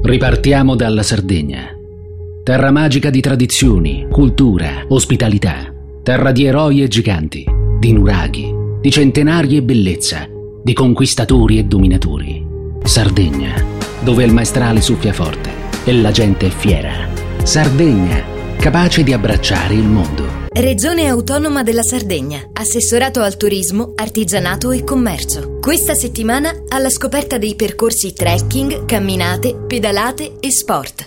Ripartiamo dalla Sardegna. Terra magica di tradizioni, cultura, ospitalità. Terra di eroi e giganti, di nuraghi, di centenari e bellezza, di conquistatori e dominatori. Sardegna, dove il maestrale soffia forte e la gente è fiera. Sardegna, capace di abbracciare il mondo. Regione Autonoma della Sardegna, Assessorato al Turismo, Artigianato e Commercio. Questa settimana alla scoperta dei percorsi trekking, camminate, pedalate e sport.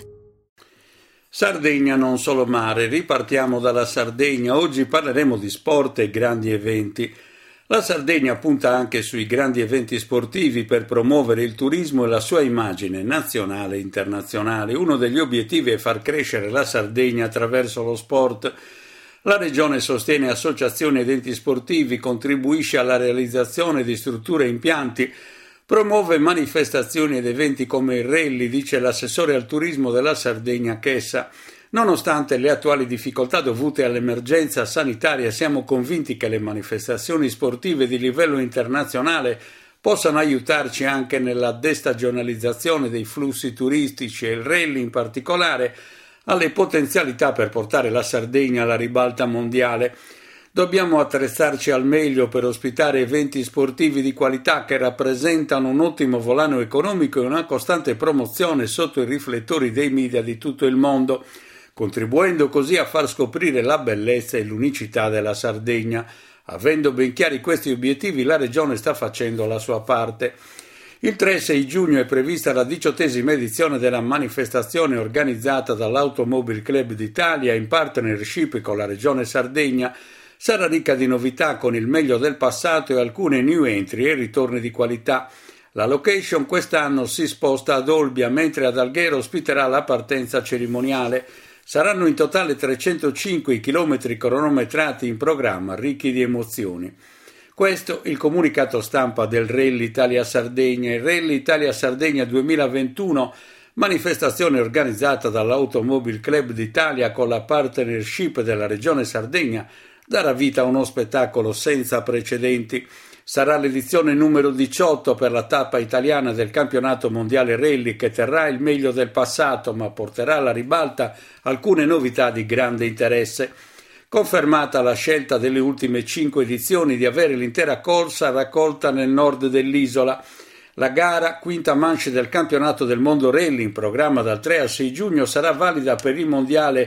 Sardegna non solo mare, ripartiamo dalla Sardegna. Oggi parleremo di sport e grandi eventi. La Sardegna punta anche sui grandi eventi sportivi per promuovere il turismo e la sua immagine nazionale e internazionale. Uno degli obiettivi è far crescere la Sardegna attraverso lo sport. La Regione sostiene associazioni ed enti sportivi, contribuisce alla realizzazione di strutture e impianti, promuove manifestazioni ed eventi come il rally, dice l'assessore al turismo della Sardegna Chessa. Nonostante le attuali difficoltà dovute all'emergenza sanitaria, siamo convinti che le manifestazioni sportive di livello internazionale possano aiutarci anche nella destagionalizzazione dei flussi turistici e il rally in particolare ha le potenzialità per portare la Sardegna alla ribalta mondiale. Dobbiamo attrezzarci al meglio per ospitare eventi sportivi di qualità che rappresentano un ottimo volano economico e una costante promozione sotto i riflettori dei media di tutto il mondo, contribuendo così a far scoprire la bellezza e l'unicità della Sardegna. Avendo ben chiari questi obiettivi, la Regione sta facendo la sua parte. Il 3-6 giugno è prevista la 18ª edizione della manifestazione organizzata dall'Automobile Club d'Italia in partnership con la Regione Sardegna. Sarà ricca di novità con il meglio del passato e alcune new entry e ritorni di qualità. La location quest'anno si sposta ad Olbia, mentre ad Alghero ospiterà la partenza cerimoniale. Saranno in totale 305 i chilometri cronometrati in programma, ricchi di emozioni. Questo il comunicato stampa del Rally Italia-Sardegna. Il Rally Italia-Sardegna 2021, manifestazione organizzata dall'Automobile Club d'Italia con la partnership della Regione Sardegna, darà vita a uno spettacolo senza precedenti. Sarà l'edizione numero 18 per la tappa italiana del campionato mondiale rally che terrà il meglio del passato ma porterà alla ribalta alcune novità di grande interesse. Confermata la scelta delle ultime 5 edizioni di avere l'intera corsa raccolta nel nord dell'isola. La gara, quinta manche del campionato del mondo rally in programma dal 3 al 6 giugno, sarà valida per il mondiale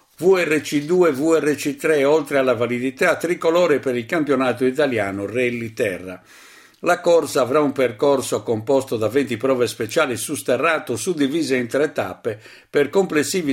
VRC2 e VRC3, oltre alla validità tricolore per il campionato italiano Rally Terra. La corsa avrà un percorso composto da 20 prove speciali su sterrato suddivise in 3 tappe per complessivi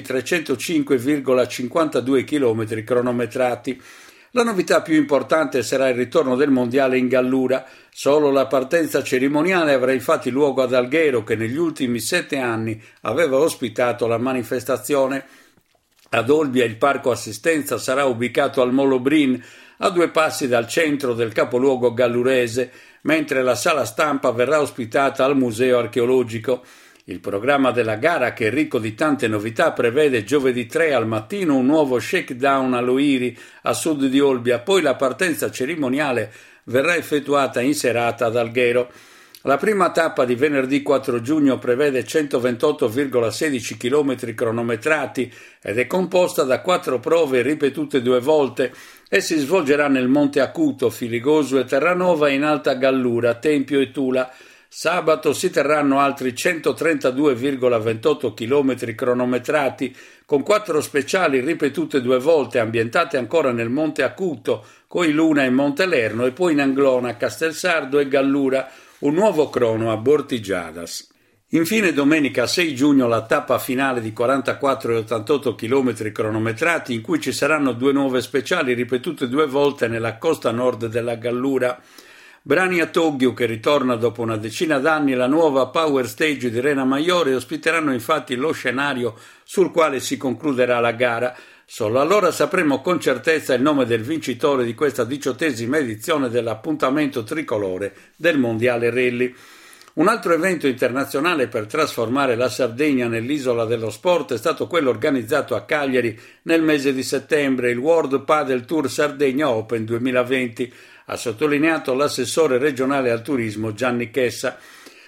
305,52 km cronometrati. La novità più importante sarà il ritorno del mondiale in Gallura. Solo la partenza cerimoniale avrà infatti luogo ad Alghero, che negli ultimi 7 anni aveva ospitato la manifestazione. Ad Olbia il parco assistenza sarà ubicato al Molo Brin, a 2 passi dal centro del capoluogo gallurese, mentre la sala stampa verrà ospitata al Museo Archeologico. Il programma della gara, che è ricco di tante novità, prevede giovedì 3 al mattino un nuovo shakedown all'Oiri a sud di Olbia, poi la partenza cerimoniale verrà effettuata in serata ad Alghero. La prima tappa di venerdì 4 giugno prevede 128,16 km cronometrati ed è composta da 4 prove ripetute 2 volte e si svolgerà nel Monte Acuto, Filigoso e Terranova in Alta Gallura, Tempio e Tula. Sabato si terranno altri 132,28 km cronometrati con 4 speciali ripetute 2 volte ambientate ancora nel Monte Acuto, Coiluna e Montelerno e poi in Anglona, Castelsardo e Gallura, un nuovo crono a Bortigiadas. Infine domenica 6 giugno la tappa finale di 44,88 km cronometrati in cui ci saranno 2 nuove speciali ripetute 2 volte nella costa nord della Gallura. Brani a Toggio, che ritorna dopo una decina d'anni, e la nuova Power Stage di Rena Maiore ospiteranno infatti lo scenario sul quale si concluderà la gara. Solo allora sapremo con certezza il nome del vincitore di questa 18ª edizione dell'appuntamento tricolore del Mondiale Rally. Un altro evento internazionale per trasformare la Sardegna nell'isola dello sport è stato quello organizzato a Cagliari nel mese di settembre, il World Padel Tour Sardegna Open 2020, ha sottolineato l'assessore regionale al turismo Gianni Chessa.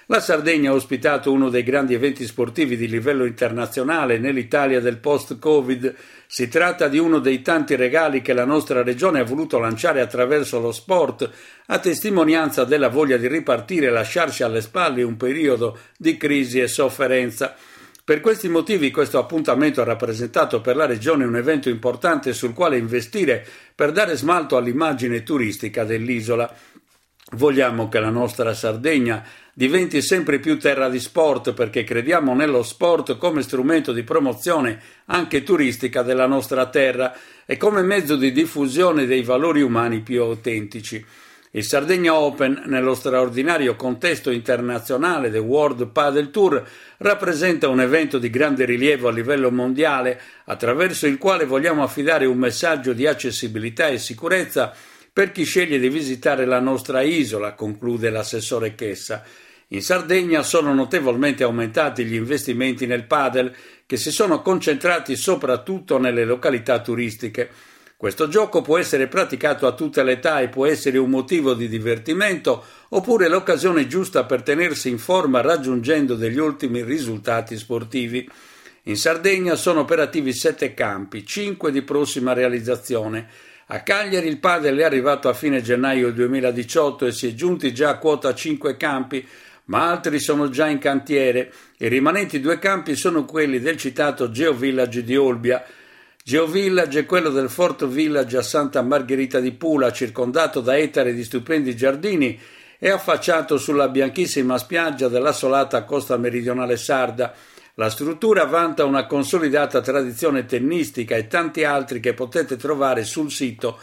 La Sardegna ha ospitato uno dei grandi eventi sportivi di livello internazionale nell'Italia del post-Covid. Si tratta di uno dei tanti regali che la nostra regione ha voluto lanciare attraverso lo sport, a testimonianza della voglia di ripartire e lasciarsi alle spalle un periodo di crisi e sofferenza. Per questi motivi questo appuntamento ha rappresentato per la regione un evento importante sul quale investire per dare smalto all'immagine turistica dell'isola. Vogliamo che la nostra Sardegna diventi sempre più terra di sport, perché crediamo nello sport come strumento di promozione anche turistica della nostra terra e come mezzo di diffusione dei valori umani più autentici. Il Sardegna Open, nello straordinario contesto internazionale del World Padel Tour, rappresenta un evento di grande rilievo a livello mondiale, attraverso il quale vogliamo affidare un messaggio di accessibilità e sicurezza per chi sceglie di visitare la nostra isola, conclude l'assessore Chessa. In Sardegna sono notevolmente aumentati gli investimenti nel padel, che si sono concentrati soprattutto nelle località turistiche. Questo gioco può essere praticato a tutte le età e può essere un motivo di divertimento oppure l'occasione giusta per tenersi in forma raggiungendo degli ultimi risultati sportivi. In Sardegna sono operativi 7 campi, 5 di prossima realizzazione. A Cagliari il padel è arrivato a fine gennaio 2018 e si è giunti già a quota 5 campi, ma altri sono già in cantiere. I rimanenti 2 campi sono quelli del citato Geovillage di Olbia. Geovillage è quello del Fort Village a Santa Margherita di Pula, circondato da ettari di stupendi giardini e affacciato sulla bianchissima spiaggia dell'assolata costa meridionale sarda. La struttura vanta una consolidata tradizione tennistica e tanti altri che potete trovare sul sito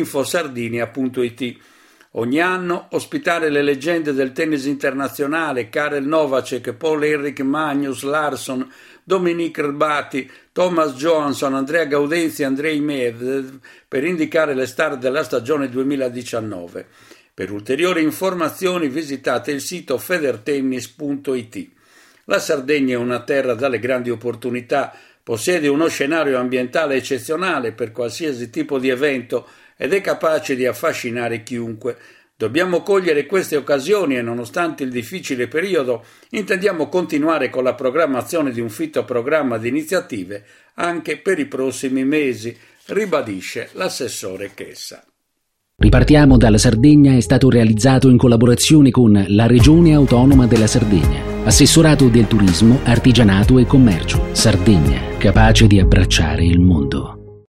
infosardinia.it. Ogni anno ospitare le leggende del tennis internazionale, Karel Novacek, Paul-Henrik Magnus Larsson, Dominic Rbati, Thomas Johansson, Andrea Gaudenzi e Andrei Medvedev, per indicare le star della stagione 2019. Per ulteriori informazioni visitate il sito federtennis.it. La Sardegna è una terra dalle grandi opportunità, possiede uno scenario ambientale eccezionale per qualsiasi tipo di evento ed è capace di affascinare chiunque. Dobbiamo cogliere queste occasioni e, nonostante il difficile periodo, intendiamo continuare con la programmazione di un fitto programma di iniziative anche per i prossimi mesi, ribadisce l'assessore Chessa. Ripartiamo dalla Sardegna è stato realizzato in collaborazione con la Regione Autonoma della Sardegna, Assessorato del Turismo, Artigianato e Commercio. Sardegna, capace di abbracciare il mondo.